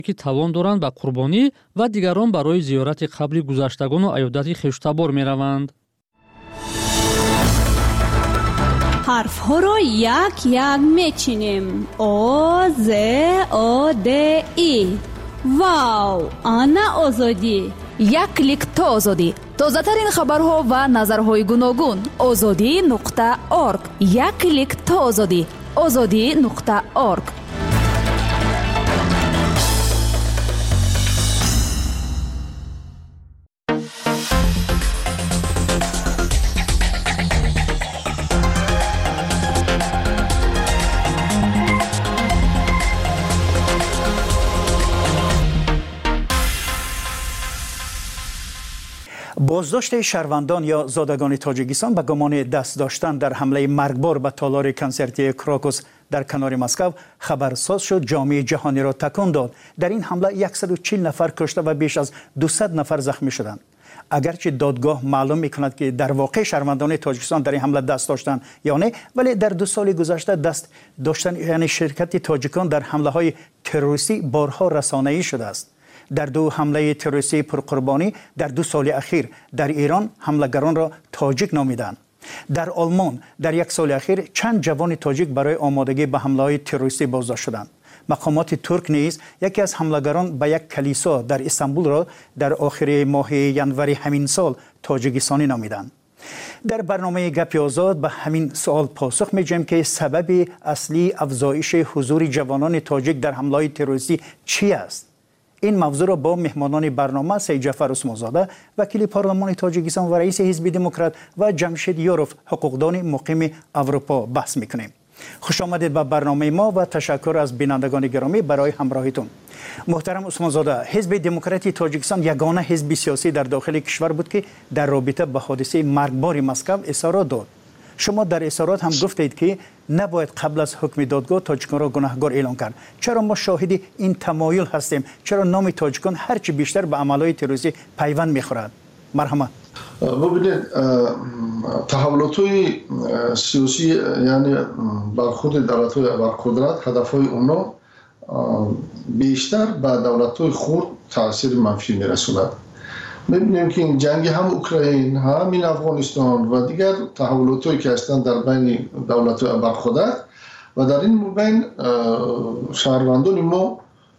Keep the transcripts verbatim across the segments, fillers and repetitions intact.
که توان دارند به قربانی و دیگران برای زیارت قبر گذشتگان و عیادت خویشتبار می‌روند. حرف ها را یک یک میچینیم. آ ز آ د ای. واو، آنا آزادی. یک کلیک تا آزادی. تازه ترین خبرها و نظرهای گوناگون. آزادی نقطه آرگ. یک کلیک تا آزادی. آزادی نقطه آرگ. بازداشت شهروندان یا زادگان تاجیکستان به گمان دست داشتن در حمله مرگبار به تالار کنسرتی کراکوس در کنار مسکو خبرساز شد، جامعه جهانی را تکان داد. در این حمله صد و چهل نفر کشته و بیش از دویست نفر زخمی شدند. اگرچه دادگاه معلوم می‌کند که در واقع شهروندان تاجیکستان در این حمله دست داشتند یا نه، ولی در دو سال گذشته دست داشتن یعنی شرکت تاجیکان در حمله‌های تروریستی بارها رسانه‌ای شده است. در دو حمله تروریستی پرقربانی در دو سال اخیر در ایران حملهگران را تاجیک نامیدند. در آلمان در یک سال اخیر چند جوان تاجیک برای آمادگی به حمله‌های تروریستی بازداشت شدند. مقامات ترک نیز یکی از حملهگران به یک کلیسا در استانبول را در آخر ماه ژانویه همین سال تاجیکستانی نامیدند. در برنامه گپ آزاد به همین سوال پاسخ می‌دهیم که سبب اصلی افزایش حضور جوانان تاجیک در حمله‌های تروریستی چی است؟ این موضوع را با مهمانان برنامه سید جعفر عثمانزاده وکیل پارلمان تاجیکستان و رئیس حزب دموکرات و جمشید یوروف حقوقدان مقیم اروپا بحث میکنیم. خوش آمدید به برنامه ما و تشکر از بینندگان گرامی برای همراهیتون. محترم عثمانزاده، حزب دموکرات تاجیکستان یگانه حزب سیاسی در داخل کشور بود که در رابطه با حادثه مرگبار مسکو اظهارات داد. شما در اظهارات هم گفتید که نباید قبل از حکم دادگاه تاجیکان را گناهکار اعلام کرد. چرا ما شاهد این تمایل هستیم؟ چرا نام تاجیکان هرچی بیشتر به عملهای تروریستی پیوند میخورد؟ مرحمت. ببینید، تحولات‌های سیاسی یعنی برخورد دولت‌های ابرقدرت هدف‌های اونا بیشتر به دولت‌های خرد تاثیر منفی میرسوند. می‌بینیم که این جنگ هم اوکراین، همین افغانستان و دیگر تحولات‌هایی که هستند در بین دولت‌های ابرقدرت و در این بین شهروندان ما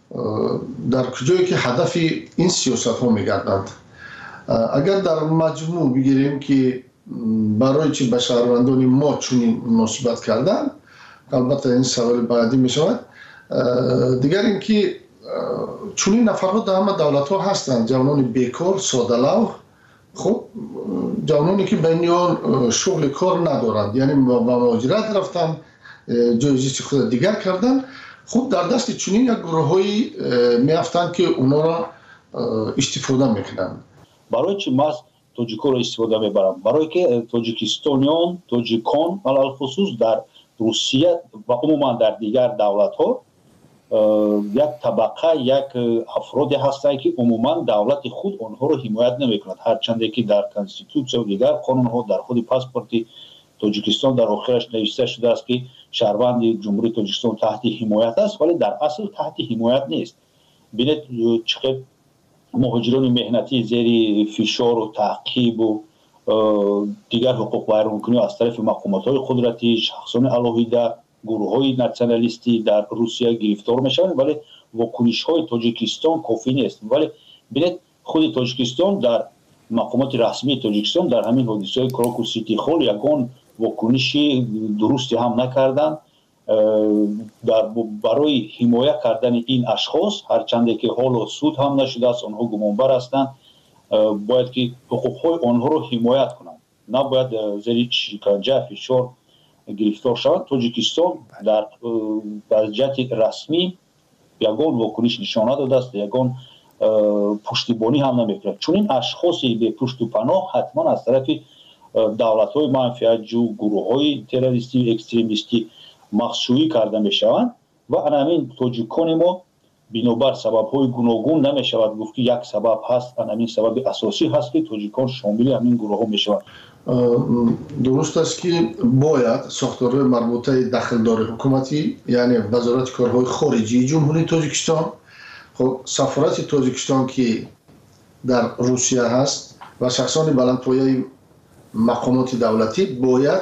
در کجایی که هدف این سیاست‌ها می‌گردند. اگر در مجموع بگیریم که برای چی به شهروندان ما چنین مناسبت کردن، البته این سوال بعدی می‌شود. دیگر اینکه چونین نفرها در همه دولت ها هستند، جوانان بیکار، ساده‌لوح، خب جوانانی که بینیان شغل کار ندارند، یعنی با مهاجرت رفتن، جای زیست خود دیگر کردن، خب در دست چونین یک گروه‌هایی میافتند که اونا را استفاده میکنند. برای چی ما تاجیک‌ها را استفاده میبرم؟ برای که تاجیکستانیان، تاجیکان علل خصوص در روسیه و عموما در دیگر دولت ها یک طبقه، یک افرادی هستند که عموما دولت خود آنها را حمایت نمیکند، هرچند که در کنستیتوسیون و دیگر قانون ها در خود پاسپورت تاجیکستان در آخرش نوشته شده است که شهروند جمهوری تاجیکستان تحت حمایت است، ولی در اصل تحت حمایت نیست. ببینید چقدر مهاجران مهنتی زیر فشار و تعقیب و دیگر حقوق بیرونکنی از طرف مقامات قدرتی، شخصان علاهیده، گروه‌های ناسیونالیستی در روسیه گرفتار میشوند، ولی واکنش‌های تاجیکستان کافی نیست. ولی ببینید خود تاجیکستان در مقامات رسمی تاجیکستان در همین حادثه کراکوس سیتی هال یگان واکنشی درستی هم نکردند در برای حمایت کردن این اشخاص، هرچند که حال سود هم نشده است، آنها گمانبر هستند، باید که حقوق‌های آنها را حمایت کنند، نباید زیر شکنجه فشار گرفتار شود. تاجیکستان در وضعیت رسمی یگان واکنش نشانه داده است، یگان پشتیبانی هم نمی‌کند. چون این اشخاصی به پشت و پناه حتما از طرف دولت‌های منفعت‌جو، گروه‌های تروریستی و اکستریمیستی مخشویی کرده می‌شوند و همین تاجیکان ما بنابر سبب‌های گوناگون نمی‌شود گفت که یک سبب هست، همین سبب اساسی هست که تاجیکان شامل همین گروه‌ها می‌شوند. درست است که باید ساختارهای مربوطه داخلدار حکومتی، یعنی وزارت کارهای خارجی جمهوری تاجیکستان خب سفارت تاجیکستان که در روسیه هست و شخصان بلندپایه مقامات دولتی باید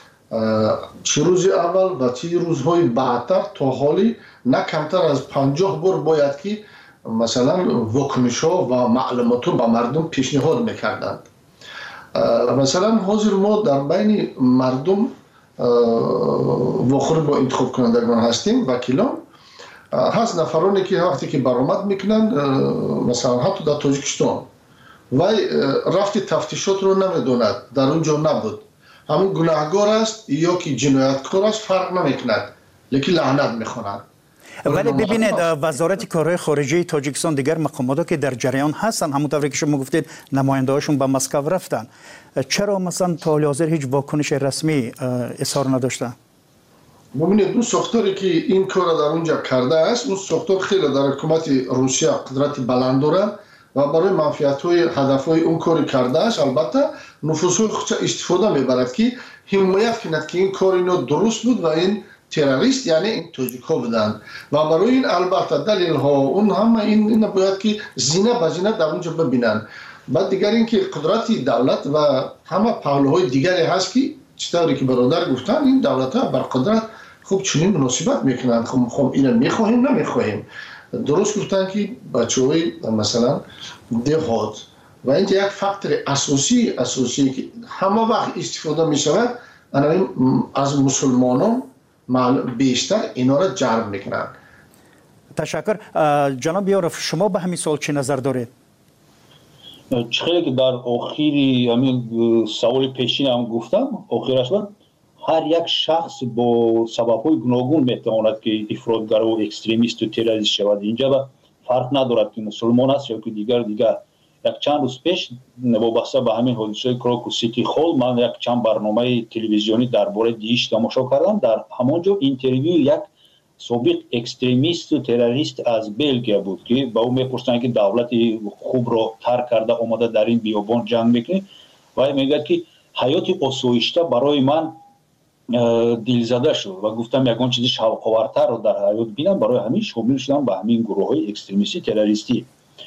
چه روز اول و چه روزهای بعدتر تا حالی نه کمتر از پنجاه بار باید که مثلا واکنش ها و معلومات رو به مردم پیشنهاد میکردند. مثلا حاضر ما در بین مردم واخور با انتخاب کنندگان هستیم، وکیلان هست نفرانی که وقتی که برآمد میکنن مثلا حتی در تاجیکستان و رفت تفتیشات رو نمیدوند، در اونجا نبود، همون گناهگار است یا که جنایتکار است فرق نمیکند، لیکن لعنت میخواند. ولی ببینید وزارت کارهای خارجه تاجیکستان دیگر مقاماتی که در جریان هستن، همونطوری که شما گفتید نماینده‌هاشون به مسکو رفتن، چرا مثلا تا حال حاضر هیچ واکنش رسمی اظهار نداشتن؟ ببینید اون ساختاری که این کار در اونجا کرده است، اون ساختار خیلی در حکومت روسیه قدرت بلند داره و برای منفعت‌های هدف‌های اون کاری کرده است. البته نفوذهای خودش استفاده میبرد که حمایت کند که این کار اینو درست بود و این تروریست یعنی این تاجیک‌ها بودند و برای این البته دلیل ها اون همه این اینا باید که زینه به زینه در اونجا ببینن. بعد دیگر این که قدرت دولت و همه پهلوهای دیگری هست که چطوری که برادر گفتن این دولت ها بر قدرت خوب چنین مناسبت میکنند. خب خب اینا میخواهیم نمیخواهیم. درست گفتن که بچه‌های مثلا دهات و این یک فاکتور اساسی اساسی که همه وقت استفاده میشود از مسلمانان بیشتر اینا را جلب میکنند. تشکر. جناب یارف شما به همین سوال چه نظر دارید؟ خیلی که در آخری همین سوال پیشین هم گفتم آخرش بود، هر یک شخص با سبب‌های گوناگون میتواند که افراطگر و اکستریمیست و تروریست شود. اینجا فرق ندارد که مسلمان است یا که دیگر دیگر. یک چند روز پیش وابسته به همین حادثه کراکوس سیتی هال من یک چند برنامه تلویزیونی درباره دیش تماشا کردم. در همانجا اینترویو یک سابق اکستریمیست و تروریست از بلژیم بود که با او میپرسن که دولت خوب را ترک کرده اومده در این بیابان جنگ میکنه و میگه که حیات آسایشته برای من دلزده شد و گفتم یگان چیزی شوق‌آورتر رو در حیات بینم، برای همین شامل شدم به همین گروه‌های اکستریمیستی تروریستی.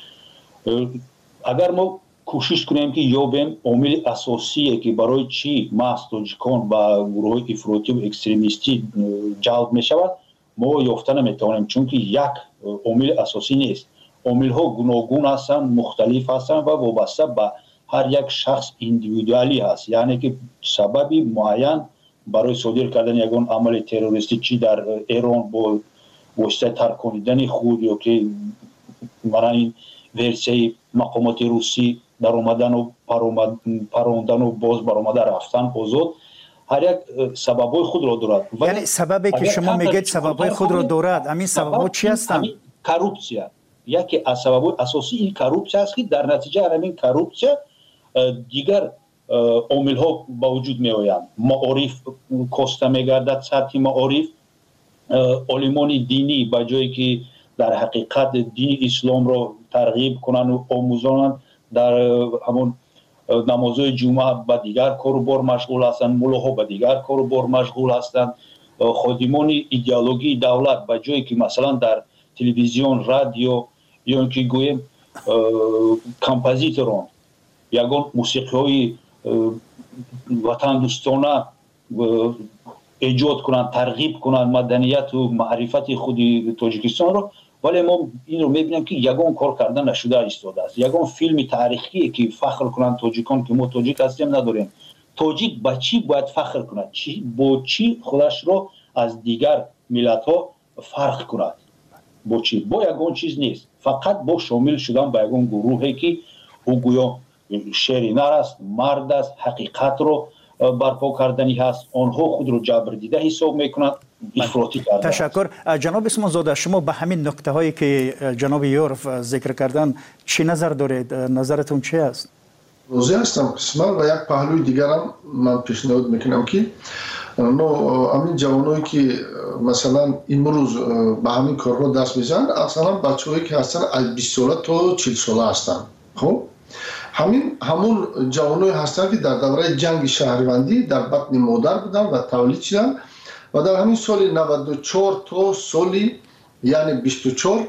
اگر ما کوشش کنیم که یابیم عامل اساسی که برای چی محض تاجیکان و گروه افراطی و اکستریمیستی جلب می شود ما یافته نمیتوانیم، چون که یک عامل اساسی نیست. عامل ها گوناگون هستند، مختلف هستند و وابسته به هر یک شخص ایندیویدوالی هست، یعنی که سببی معین برای صادر کردن یگان عمل تروریستی چی در ایران با واسطه ترکاندن خود یا که مرا این ورسیه مقامات روسی در اومدن و پروندن و باز برآمده رفتن آزاد هر یک سببای خود را دارد. یعنی سببی که شما میگید سببای خود را دارد، همین سبب‌ها چی هستند؟ کروپسیا. یکی از سببای اساسی این کروپسیا است که در نتیجه همین کروپسیا دیگر عامل ها با وجود می آیند. معارف کاسته میگردد، سطح معارف عالمان دینی با جایی که در حقیقت دین اسلام را ترغیب کنند و آموزانند در همون نمازهای جمعه با دیگر کار و بار مشغول هستند، ملاها با دیگر کار و بار مشغول هستند. خادمان ایدئولوژی دولت با جایی که مثلا در تلویزیون، رادیو یا اینکه گویم کمپوزیتوران یگان موسیقی های وطن دوستانه ایجاد کنند، ترغیب کنند مدنیت و معرفت خود تاجیکستان رو، ولی ما این رو میبینیم که یگان کار کردن نشده ایستاده است. یگان فیلم تاریخی که فخر کنند تاجیکان که ما تاجیک هستیم نداریم. تاجیک با چی باید فخر کند؟ چی با چی خودش رو از دیگر ملت ها فرق کند؟ با چی؟ با یگان چیز نیست، فقط با شامل شدن به یگان گروهی که او گویا شری نر است، مرد است، حقیقت رو برپا کردنی هست، آنها خود رو جبر دیده حساب میکنند، افراطی کرده. تشکر. جناب اسمان زاده شما به همین نکته هایی که جناب یورف ذکر کردن چی نظر دارید؟ نظرتون چی است؟ راضی هستم قسما و یک پهلوی دیگر هم من پیشنهاد میکنم که نو همین جوانایی که مثلا امروز به همین کارها دست میزنن اصلا بچه‌هایی که هستن از بیست ساله تا چهل ساله هستن. خب همین همون جوانایی هستند که در دوره جنگ شهروندی در بطن مادر بودن و تولید شدن و در همین سال نود و چهار تا سالی یعنی بیست و چهار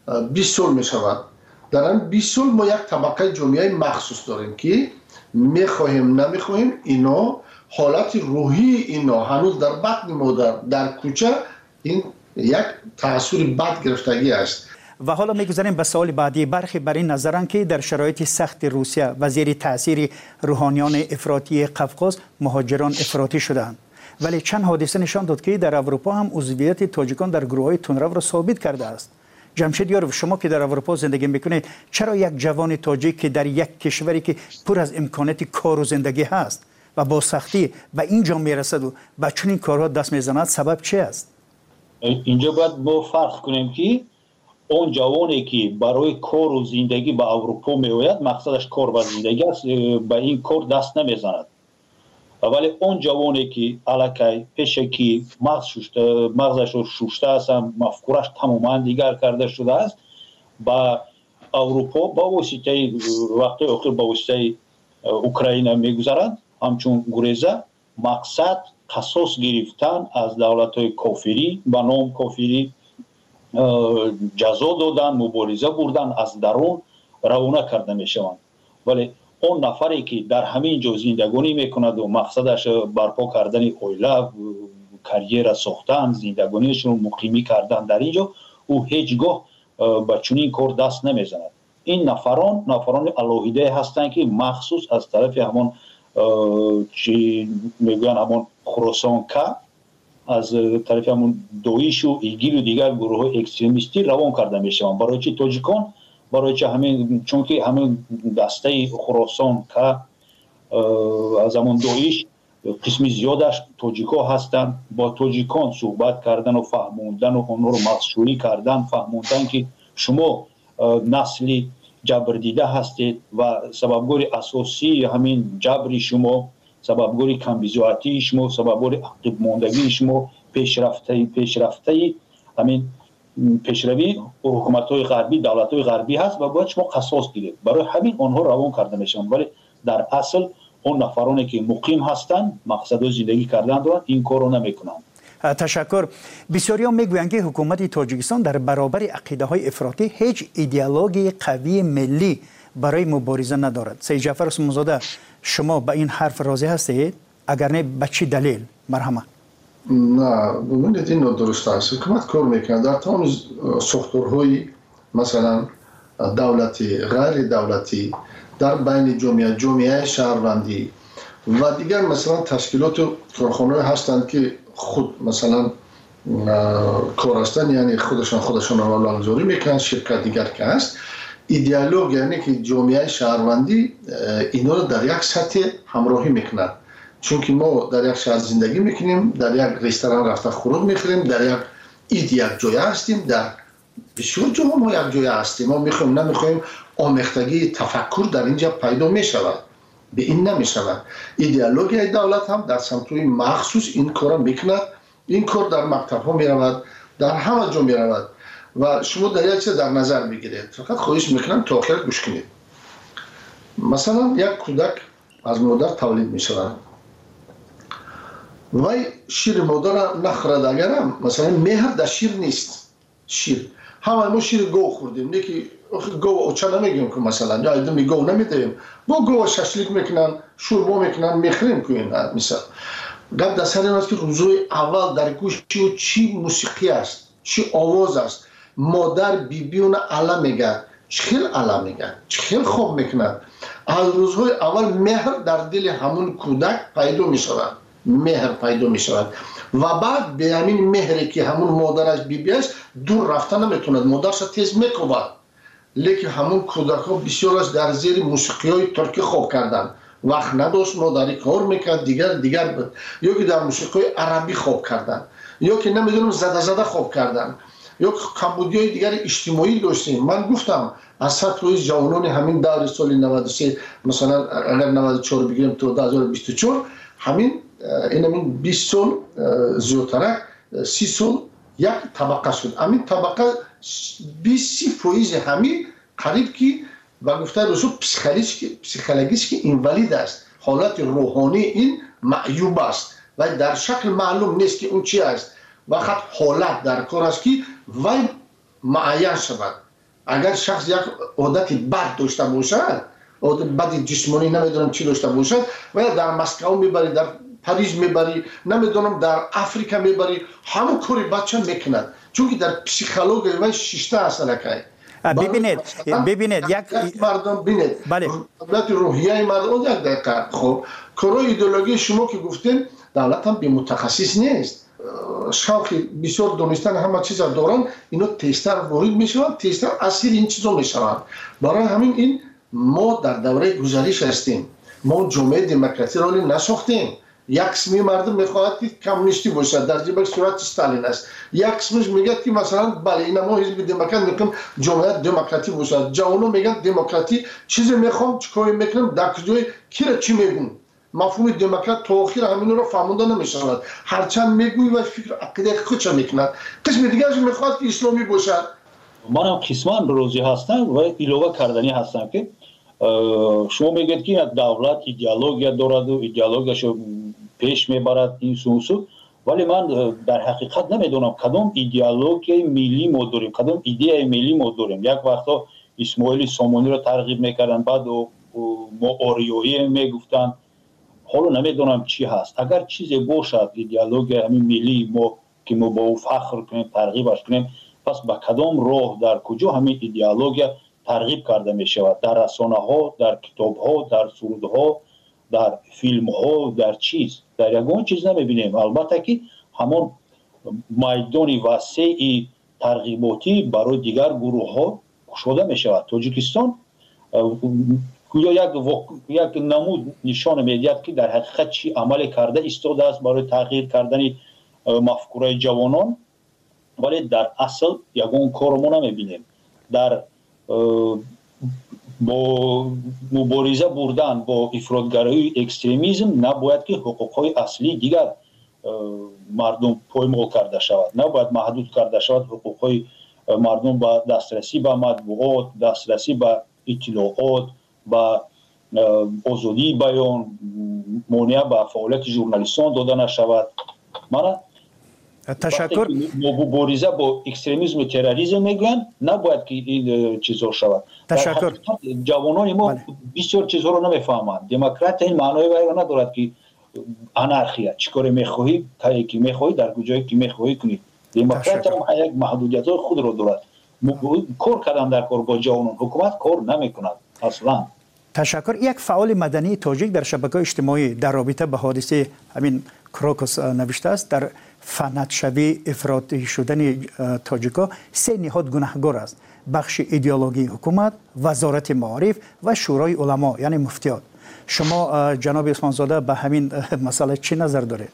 بیست سال می شود. در این بیست سال ما یک طبقه جامعه مخصوص داریم که میخواهیم نمیخواهیم اینا حالت روحی اینا هنوز در بطن مادر در کوچه این یک تأثیر بد گرفتگی است. و حالا میگذاریم به سوال بعدی. برخی بر این نظرند که در شرایط سخت روسیه و زیر تاثیر روحانیان افراطی قفقاز مهاجران افراطی شدند، ولی چند حادثه نشان داد که در اروپا هم عضویت تاجیکان در گروه‌های تندرو را ثابت کرده است. جمشید یاروف، شما که در اروپا زندگی میکنید، چرا یک جوان تاجیک که در یک کشوری که پر از امکانات کار و زندگی هست و با سختی به اینجا میرسد و به چنین کارها دست میزند، سبب چه است؟ اینجا باید ما فرق کنیم که اون جوانی که برای کار و زندگی به اروپا میآید مقصدش کار و زندگی است، به این کار دست نمیزند. ولی اون جوانی که الکی پیشکی مغز شوشته مغزش رو شوشته است، مفکورش تماما دیگر کرده شده است، با اروپا با واسطه وقتی اخیر با واسطه اوکراین میگذرند، همچون گریزه مقصد قصاص گرفتن از دولت‌های کافری با نام کافری جزا دادن، مبارزه بردن، از درون روانه کرده میشوند. ولی اون نفری که در همین جا زندگانی میکند و مقصدش برپا کردن اویله، کریر ساختن، زندگانیش رو مقیمی کردن در اینجا، او هیچگاه به چنین کار دست نمیزند. این نفران نفران الوهیده هستند که مخصوص از طرف همون چی میگن همون خراسان که از طرف همون دویش و ایگیل و دیگر گروه اکستریمیستی روان کرده میشوند. برای چی تاجیکان؟ برای چه همین چون که همین دسته خراسان که از همون دویش قسمی زیادش تاجیکا هستند، با تاجیکان صحبت کردن و فهموندن و اونها رو مخشوری کردن، فهموندن که شما نسلی جبر دیده هستید و سببگوری اساسی همین جبری شما، سببگوری کمبیزواتی شما، سببگوری عقب ماندگی شما، پیشرفته پیشرفته همین پیشروی حکومت‌های غربی، دولت‌های غربی هست و باید شما قصاص گیرید. برای همین آنها روان کرده میشن، ولی در اصل اون نفرانی که مقیم هستند، مقصد زندگی کردن دارند، این کارو نمیکنند. تشکر. بسیاری هم میگویند که حکومت تاجیکستان در برابر عقیده های افراطی هیچ ایدئولوژی قوی ملی برای مبارزه ندارد. سید جعفر عثمانزاده، شما به این حرف راضی هستید؟ اگر نه به چه دلیل؟ مرحمت. نه، ببینید این درست است. حکومت کار میکنه در تمام ساختارهای مثلا دولتی، غیر دولتی، در بین جامعه، جامعه شهروندی و دیگر مثلا تشکیلات و کارخانه‌ای هستند که خود مثلا کار هستند، یعنی خودشان خودشان رو نامگذاری میکنن، شرکت دیگر که هست. ایدئولوژی یعنی که جامعه شهروندی اینا رو در یک سطح همراهی میکنن، چون که ما در یک شهر زندگی میکنیم، در یک رستوران رفته خورد میخوریم، در یک اید یک جای هستیم، در بسیار جاها ما یک جای هستیم. ما میخوایم نمیخوایم آمیختگی تفکر در اینجا پیدا میشود، به این نمیشود. ایدئولوژی دولت هم در سمت‌های مخصوص این کارا میکنه. این کار در مکتب ها میرود، در همه جا میرود و شما در یک چیز در نظر بگیرید. فقط خواهش میکنم تا آخر گوش کنید. مثلا یک کودک از مادر تولید میشود، وای شیر مادر نخورد، اگرم مثلا مهر در شیر نیست. شیر همه ما شیر گو خوردیم، نه که گو اوچا نمیگیم که مثلا یا ایدمی گو نمیدیم، با گو ششلیک میکنن، شوربا میکنن، میخریم که این مثلا قبل در سر این است که روزوی اول در گوش چی, چی موسیقی است، چی آواز است. مادر بیبیون علا میگه، چخیل علا میگه، چخیل خوب میکنن. از روزهای اول مهر در دل همون کودک پیدا میشود، مهر پیدا میشود و بعد به همین مهری که همون مادرش بیبی است دور رفتن نمیتوند، مادرش تیز میکوبد. لیکن همون کودک ها بسیارش در زیر موسیقی های ترکی خوب کردن، وقت نداشت مادری کار میکرد، دیگر دیگر بود، یا که در موسیقی های عربی خوب کردن، یا که نمیدونم زده زده خوب کردن، یا که کمبودی های دیگر اجتماعی داشتیم. من گفتم از سطح جوانان همین دور سال نود و سه مثلا اگر نود و چهار بگیریم تا دو هزار و بیست و چهار، همین این همین بیست سال زیادتر، سی سال یک طبقه شد. همین طبقه بیست فیصد همین قریب که و گفته رسول پسیکولوژیش که اینوالید است، حالت روحانی این معیوب است و در شکل معلوم نیست که اون چی است. وقت حالت در کار است که وای معین شود. اگر شخص یک عادت بد داشته باشد، عادت بد جسمانی نمیدونم چی داشته باشد و در مسکو میبری، در پاریس میبری، نمیدونم در افریقا میبری، همون کاری بچه میکند، چون که در پسیکولوژی و شیشته اصلا که ببینید ببینید یک مردم ببینید بله دولت روحیه مردم یک دقیقه. خب کارای ایدئولوژی شما که گفتین دولت هم به متخصص نیست، شوق بسیار دونستن همه چیز دارن، اینو تستر وارد میشوند، تستر اسیر این چیزا میشوند. برای همین این ما در دوره گذشته هستیم، ما جامعه دموکراسی را نساختیم. یک قسمی مردم میخواهد که کمونیستی باشد، در جبه صورت استالین است. یک قسمش میگه که مثلا بله این ما حزب دموکرات میگم جامعه دموکراتی باشد. جوانو میگن دموکراتی چیزی میخوام چیکار میکنم، در کجای کی را چی میگم. مفهوم دموکرات تا آخر همین رو فهمونده نمیشود. هرچند میگوی و فکر عقیده خودش میکند. قسم دیگرش میخواد که اسلامی باشد. من هم قسمان روزی هستم و ایلوه کردنی هستم که شما میگید که دولت ایدئولوژی دارد و ایدئولوژیشو پیش میبرد این سوسو، ولی من در حقیقت نمیدونم کدام ایدئولوژی ملی ما داریم، کدام ایده ملی ما داریم. یک وقتا اسماعیل سامانی رو ترغیب میکردن، بعد ما آریایی میگفتن، حالا نمیدونم چی هست. اگر چیزی باشد ایدئولوژی همین ملی ما که ما با او فخر کنیم، ترغیبش کنیم، پس با کدام راه در کجا همین ایدئولوژی ترغیب کرده می شود؟ در رسانه ها، در کتاب ها، در سرود ها، در فیلم ها، در چیز در یگان چیز نمی بینیم. البته که همون میدان وسیع ترغیباتی برای دیگر گروه ها گشوده می شود. تاجیکستان گویا یک یک نمود نشان میدهد که در حقیقت چی عمل کرده ایستاده است برای تغییر کردن مفکوره جوانان، ولی در اصل یگان کار ما نمیبینیم. در با مبارزه بردن با افراطگرایی اکستریمیسم نباید که حقوقهای اصلی دیگر مردم پایمال کرده شود، نباید محدود کرده شود حقوقهای مردم به دسترسی به مطبوعات، دسترسی به اطلاعات، به آزادی بیان، مانع به فعالیت ژورنالیستان داده نشود. من تشکر. مبارزه با اکستریمیسم و تروریسم میگن نباید که این چیزا شود. تشکر. جوانان ما بله. بسیار چیزها رو نمیفهمند. دموکرات این معنای وای ندارد که انارخیا چیکار میخواهی تا کی میخواهی در کجایی که میخواهی کنی. دموکرات هم یک محدودیت‌های خود رو دارد. کار کردن در کار با جوانان، حکومت کار نمیکند اصلا. تشکر. یک فعال مدنی تاجیک در شبکه اجتماعی در رابطه به حادثه همین کراکوس نوشته است در فنتشوی افراطی شدن تاجیکا سه نهاد گناهگار است: بخش ایدئولوژی حکومت، وزارت معارف و شورای علما یعنی مفتیات. شما جناب عثمان زاده به همین مسئله چی نظر دارید؟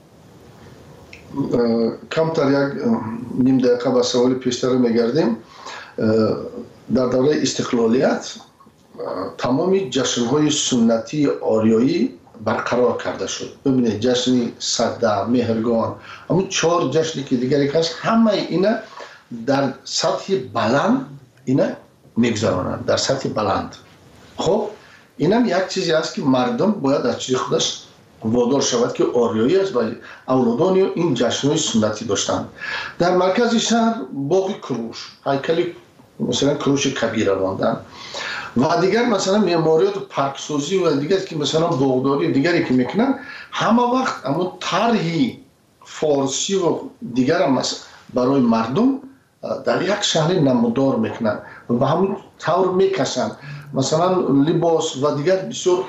کمتر یک نیم دقیقه به سوال پیشتر میگردیم. در دوره استقلالیت تمامی جشن‌های سنتی آریایی برقرار کرده شد. ببینید جشن صده، مهرگان، همون چهار جشنی که دیگری هست، همه اینا در سطح بلند اینا میگذرانند، در سطح بلند. خب اینم یک چیزی است که مردم باید از چیز خودش وادار شود که آریایی است و اولادان این جشن‌های سنتی داشتند. در مرکز شهر باغ کروش، هیکل مثلا کروش کبیر راندن و دیگر مثلا معماریات و پارکسازی و دیگر که مثلا باغداری دیگری که میکنن، همه وقت اما طرحی فارسی و دیگر هم برای مردم در یک شهر نمودار میکنن و همون طور میکشن. مثلا لباس و دیگر بسیار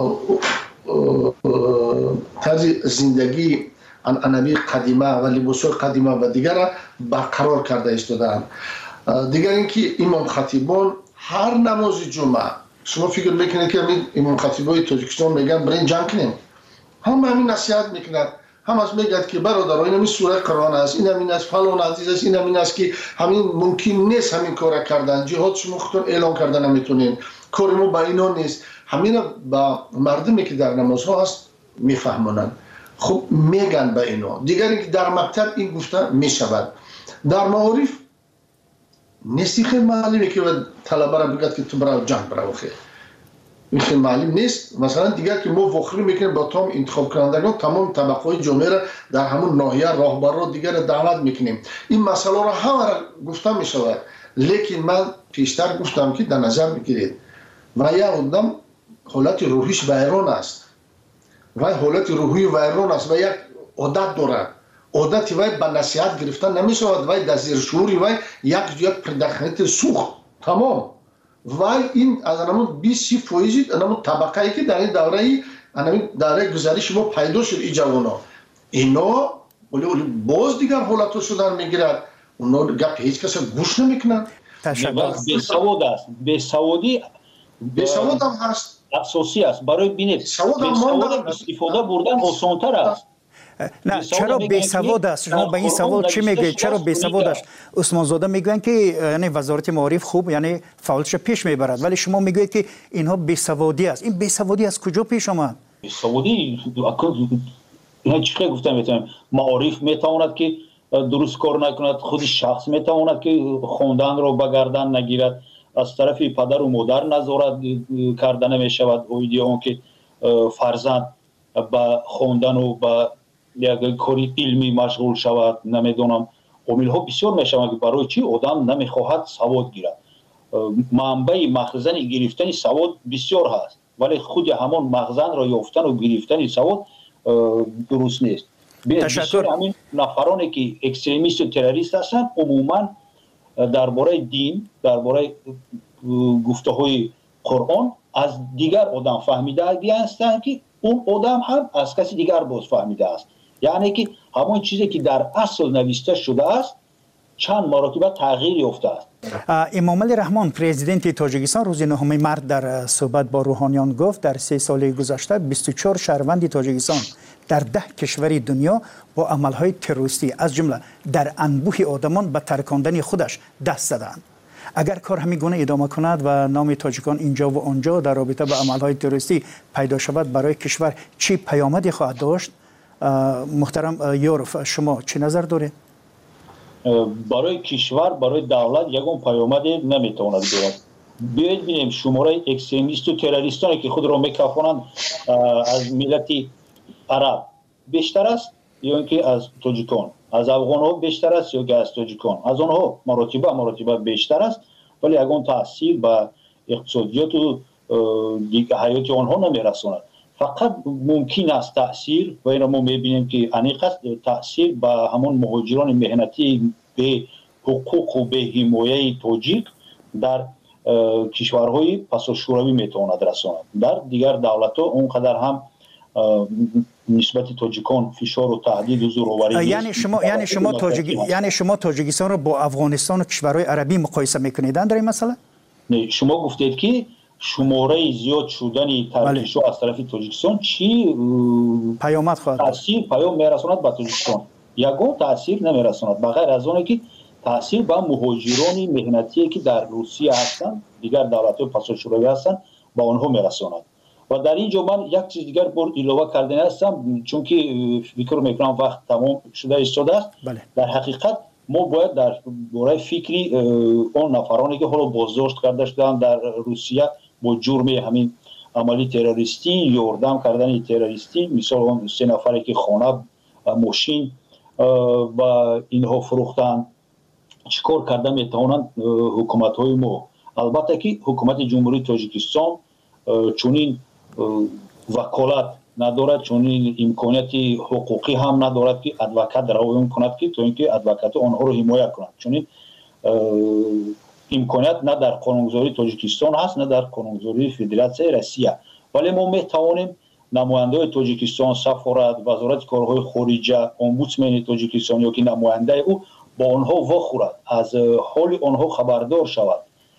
طرز زندگی عنعنوی قدیمه و لباس‌های قدیمه و دیگر برقرار کرده ایستادند. دیگر اینکه امام خطیبان هر نماز جمعه، شما فکر میکنید که امام خطیبای تاجیکستان میگن برای جنگ کنیم، هم همین نصیحت میکنند، هم از میگد که برادران این همین سوره قرآن است، این همین است، فلان عزیز است، این همین است که همین ممکن نیست همین کار کردن، جهاد شما خودتون اعلان کردن نمیتونین، کار ما با اینا نیست. همین با مردمی که در نمازها هست میفهمونن، خب میگن به اینا. دیگر اینکه در مکتب این گفته میشود. در معارف نیستی خیلی معلومه که طلبه را بگد که تو برای جنگ برای خیلی این خیلی معلوم نیست. مثلا دیگر که ما وخری میکنیم با تمام انتخاب کنندگان، تمام طبقه های جامعه را در همون ناحیه راهبر را دیگر دعوت میکنیم. این مسئله را همه را گفته میشود. لیکن من پیشتر گفتم که در نظر بگیرید و یک آدم حالت روحیش ویران است و حالت روحی ویران است و یک عادت دارد عادت وی به نصیحت گرفتن نمیشود وی در زیر شعوری وی یک یک پردخنیت سوخت تمام وی این از انمون بیست فیصد انمون طبقه ای که در این دوره انمون دوره گذشته ما پیدا شد این جوانا اینا ولی باز دیگر حالتو شدن میگیرد اونا گپ هیچ کس گوش نمیکنن. تشکر. بیسواد است بیسوادی بیسواد هم هست اساسی است برای بینید بیسواد استفاده بردن آسان‌تر است. نه چرا بیسواد است؟ شما به این سوال چی میگید؟ چرا بیسواد است؟ عثمان زاده میگن که یعنی وزارت معارف خوب یعنی فعالش پیش میبرد ولی شما میگوید که اینها بیسوادی است. این بیسوادی از کجا پیش آمد؟ بیسوادی اینا چیکار گفتم میتونم معارف میتواند که درست کار نکند خود شخص میتواند که خوندن رو به گردن نگیرد از طرف پدر و مادر نظارت کردن میشود اویدی اون که فرزند با خوندن و با یک کاری علمی مشغول شود نمیدونم عامل ها بسیار میشود که برای چی آدم نمیخواهد سواد گیرد منبع مخزن گرفتن سواد بسیار هست ولی خود همان مخزن را یافتن و گرفتن سواد درست نیست. بسیار همین نفرانی که اکستریمیست و تروریست هستند عموما درباره دین درباره گفته های قرآن از دیگر آدم فهمیده هستند که اون آدم هم از کسی دیگر باز فهمیده است یعنی که همون چیزی که در اصل نوشته شده است چند مراتبه تغییر یافته است. امام علی رحمان پرزیدنت تاجیکستان روز نهم مارس در صحبت با روحانیان گفت در سه سال گذشته بیست و چهار شهروند تاجیکستان در ده کشور دنیا با عملهای تروریستی از جمله در انبوه آدمان به ترکاندن خودش دست زدند. اگر کار همین گونه ادامه کند و نام تاجیکان اینجا و آنجا در رابطه با عملهای تروریستی پیدا شود برای کشور چی پیامدی خواهد داشت؟ محترم یوروف شما چه نظر دارید؟ برای کشور برای دولت یگان پیامدی نمیتواند دارد. بیایید ببینیم شماره اکستریمیست و تروریستانی که خود را میکافانند از ملت عرب بیشتر است یا اینکه از تاجیکان از افغان ها بیشتر است یا که از تاجیکان از آنها مراتبه مراتبه بیشتر است ولی یگان تاثیر به اقتصادیات و دیگر حیات آنها نمیرساند فقط ممکن است تاثیر و این ما میبینیم که انیق است تاثیر به همون مهاجران مهنتی به حقوق و به حمایه تاجیک در کشورهای پسا شوروی میتواند رساند در دیگر دولت ها اونقدر هم نسبت تاجیکان فشار و تهدید و زورآوری یعنی شما یعنی شما تاجیک یعنی شما تاجیکستان رو با افغانستان و کشورهای عربی مقایسه میکنید در این مسئله؟ نه شما گفتید که شماره زیاد شدن ترکیش از طرف تاجیکستان چی پیامد خواهد تاثیر پیام میرساند به تاجیکستان یگان تاثیر نمیرساند بغیر از اون که تاثیر به مهاجران مهنتی که در روسیه هستند دیگر دولت‌های پسا شوروی هستند با آنها میرساند و در اینجا من یک چیز دیگر بر علاوه کردن هستم چون که فکر میکنم وقت تمام شده ایستاده است بله. در حقیقت ما باید در دوره فکری اون نفرانی که حالا بازداشت کرده شدند در روسیه با جرم همین عملی تروریستی یاردم کردن تروریستی مثال اون سه نفری که خانه ماشین و اینها فروختن چیکار کرده میتوانند حکومت های ما البته که حکومت جمهوری تاجیکستان چونین وکالت ندارد چونین امکانیت حقوقی هم ندارد که ادوکات روایت کند که تا اینکه ادوکات آنها رو حمایت کند چونین امکانیت نه در قانونگذاری تاجیکستان هست نه در قانونگذاری فدراسیون روسیه ولی ما میتوانیم نماینده تاجیکستان سفارت وزارت کارهای خارجه امبودسمن تاجیکستان یا که نماینده او با آنها واخورد از حال آنها خبردار شود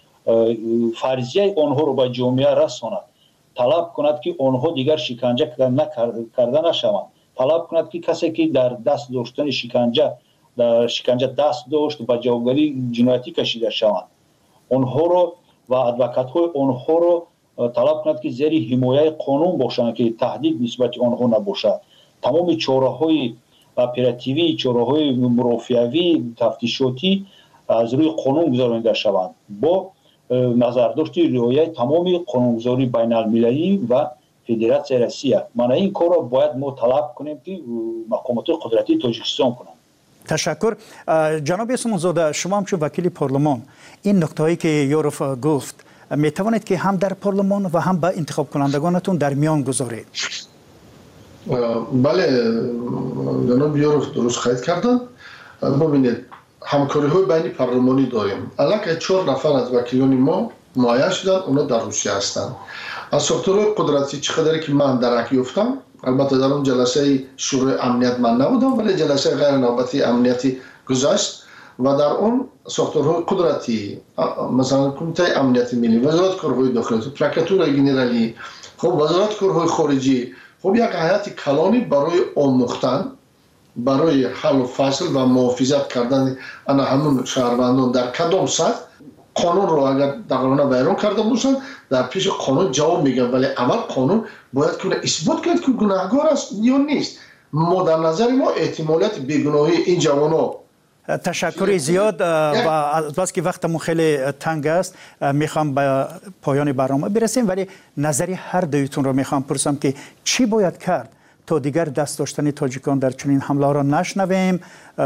فرضیه آنها رو به جامعه رساند طلب کند که آنها دیگر شکنجه کرده نشوند طلب کند که کسی که در دست داشتن شکنجه در شکنجه دست داشت و جوابگری جنایتی کشیده شوند آنها رو و ادوکات های آنها رو طلب کند که زیر حمایه قانون باشند که تهدید نسبت آنها نباشد تمام چاره های اپراتیوی چاره های مرافعوی تفتیشاتی از روی قانون گذارانده شوند با نظرداشت رعایت تمام قانونگذاری بین المللی و فدراسیون روسیه من این کار را باید ما طلب کنیم که مقامات قدرتی تاجیکستان کنند. تشکر. جناب عثمان زاده، شما هم چون وکیل پارلمان این نکته‌ای که یوروف گفت می توانید که هم در پارلمان و هم با انتخاب کنندگانتون در میان گذارید؟ بله جناب یوروف درست خواهید کردن. ببینید همکاری های بین پارلمانی داریم. الان چهار نفر از وکیلان ما معین شدن، اونا در روسیه هستند. از ساختارهای قدرتی چقدری که من درک یافتم، البته در اون جلسه شورای امنیت من نبودم ولی جلسه غیر نوبتی امنیتی گذشت و در اون ساختارهای قدرتی مثلا کمیته امنیت ملی، وزارت کارهای داخلی، پروکراتور گنرالی، خب وزارت کارهای خارجی، خب یک هیئت کلانی برای آموختن، برای حل و فصل و محافظت کردن انا همون شهروندان در کدام سطح قانون رو اگر دقیقاً بیان کرده باشند در پیش قانون جواب میگن، ولی اول قانون باید کنه اثبات کنه که گناهکار است یا نیست. ما در نظر ما احتمالیت بیگناهی این جوانو. تشکر زیاد و از که وقتمون خیلی تنگ است میخوام به پایان برنامه برسیم، ولی نظری هر دویتون رو میخوام پرسم که چی باید کرد تا دیگر دست داشتن تاجیکان در چنین حمله را نشنویم؟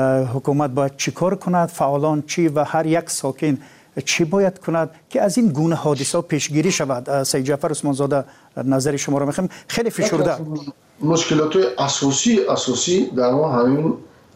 حکومت باید چی کار کند؟ فعالان چی و هر یک ساکن چی باید کند که از این گونه حادثه پیشگیری شود؟ سید جعفر عثمان زاده نظر شما را میخوام. خیلی فشرده. مشکلات اساسی اساسی در ما همین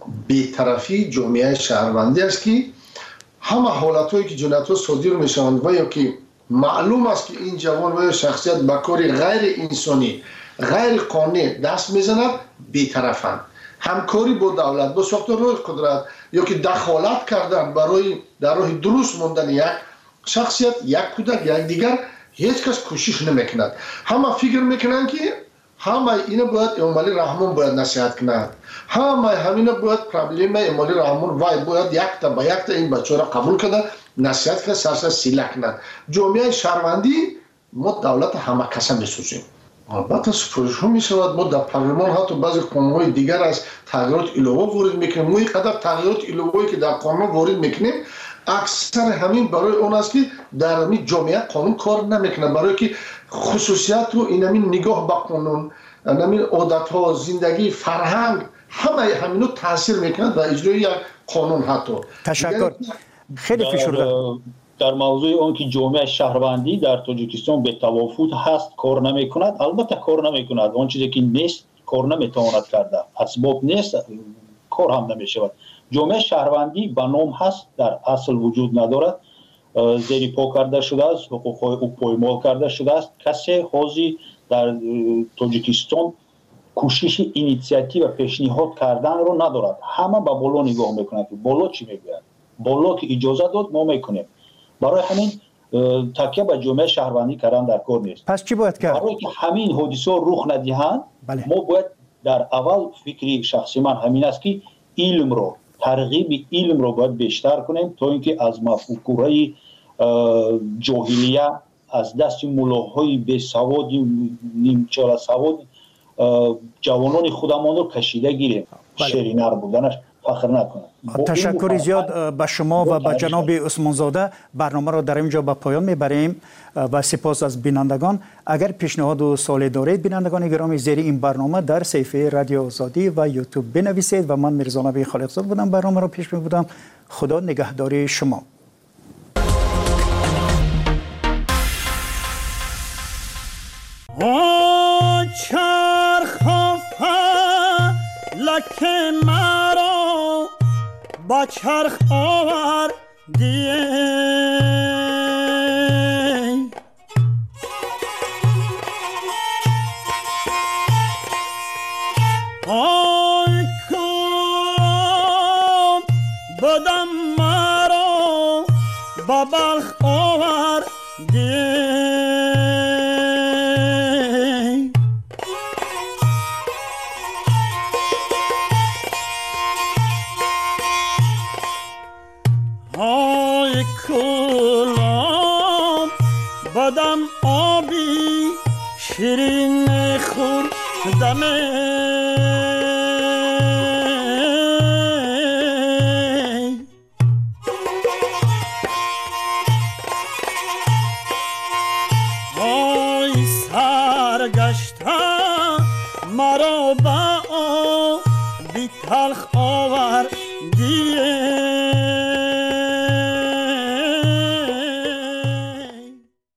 بی‌طرفی جامعه شهروندی است که همه حالت‌هایی که جنایت‌ها صادر میشوند و یا که معلوم است که این جوان و شخصیت به کاری غیر انسانی غیر قانونی دست میزند بی‌طرفند. همکاری با دولت با ساختارهای قدرت یا که دخالت کردن برای در راه درست ماندن یک شخصیت، یک کودک، یک دیگر، هیچ کس کوشش نمیکند. همه فکر میکنند که همه اینا باید امالی رحمان باید نصیحت کند، همه همینا باید پرابلم امالی رحمان وای باید یک تا با یک تا این بچه را قبول کنند، نصیحت کنند، سرسر سیله کنند. جامعه شهروندی ما دولت همه کسا میسوزیم. البته سپارش ها می شود ما در پارلمان حتی بعضی قانون‌های دیگر از تغییرات علاوه وارد میکنیم. ما اینقدر تغییرات علاوه‌ای که در قانون وارد میکنیم اکثر همین برای اون است که در همین جامعه قانون کار نمیکنه، برای که خصوصیت و این همین نگاه به قانون، همین عادت‌ها، زندگی، فرهنگ همه همینو تاثیر میکنه در اجرای یک قانون. حتی تشکر. خیلی فشرده در موضوع اون که جامعه شهروندی در تاجیکستان به توافق هست کار نمی کند، البته کار نمی کند. اون چیزی که نیست کار نمی تواند کرده، اسباب نیست کار هم نمی شود. جامعه شهروندی به نام هست در اصل وجود ندارد، زیر پا کرده شده است، حقوق او پایمال کرده شده است. کسی حاضر در تاجیکستان کوشش اینیشیاتیو و پیشنهاد کردن رو ندارد. همه به بالا نگاه میکنند که بالا چی میگوید، بالا که اجازه داد ما میکنیم. برای همین تکیه به جامعه شهروندی کردن در کار نیست. پس چی باید کرد؟ برای که همین حادثه رخ ندهند بله. ما باید در اول فکری شخصی من همین است که علم رو ترغیب علم رو باید بیشتر کنیم تا اینکه از مفکوره جاهلیه از دست ملاهای بی سواد نیمچال سواد جوانان خودمان رو کشیده گیریم. بله. شیرینر بودنش فخر نکنه. تشکر زیاد به شما و به جناب عثمان زاده. برنامه را در اینجا به پایان میبریم و سپاس از بینندگان. اگر پیشنهاد و سوالی دارید بینندگان گرامی زیر این برنامه در صفحه رادیو آزادی و یوتیوب بنویسید و من میرزا نبی خالقزاد بودم برنامه را پیش میبردم. خدا نگهداری شما. لکه مرا با چرخ آوردی آی کام بدم مرا با بلخ آوردی بدم آبی شیرین خوردمه آی سرگشته مرا با آبی تلخ آورد